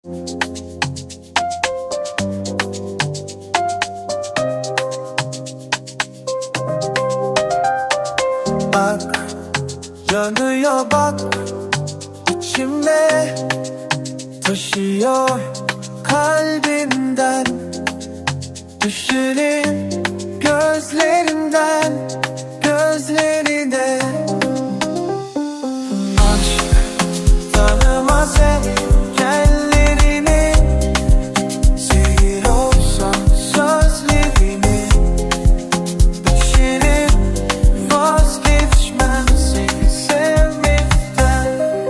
Bak, yanıyor bak, içimde taşıyor kalbimden. Düşerim gözlerimden, gözlerine. Aşk tanımaz engellerini, zehir olsa sözlerini. Düşerim, vazgeçmem seni sevmekten.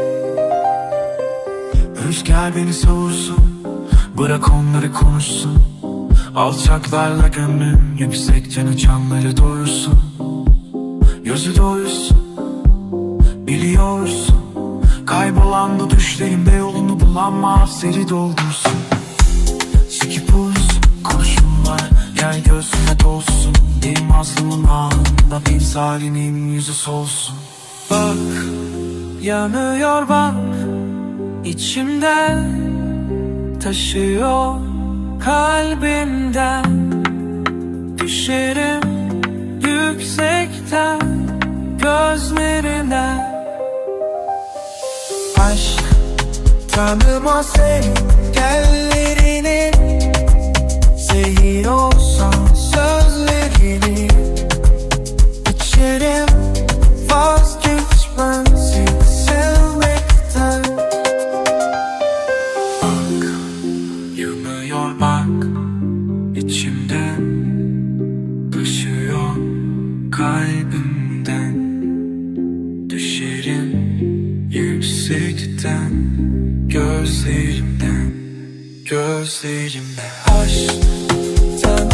Rüzgar beni savursun, bırak onları konuşsun. Alçaklarla gönlüm yüksekten uçanları doyursun. Gözü doyursun, biliyorsun. Kaybolan bu düşlerimde yolunu bulamaz, seni doldursun. Çekip uyusun, kurşunlar yer göğsüne dolsun. Bir mazlumun anında bir zalimin yüzü solsun. Bak, yanıyor bak, içimden taşıyor kalbimden. Düşerim yüksekten gözlerine. Aşk tanımaz engellerini, zehir olsa sözlerini. İçerim, vazgeçmem seni sevmekten. Bak, yanıyor bak, içimden taşıyor kalbimden. Düşerim yüksekten gözlerimden, gözlerimden. Aşk tanımaz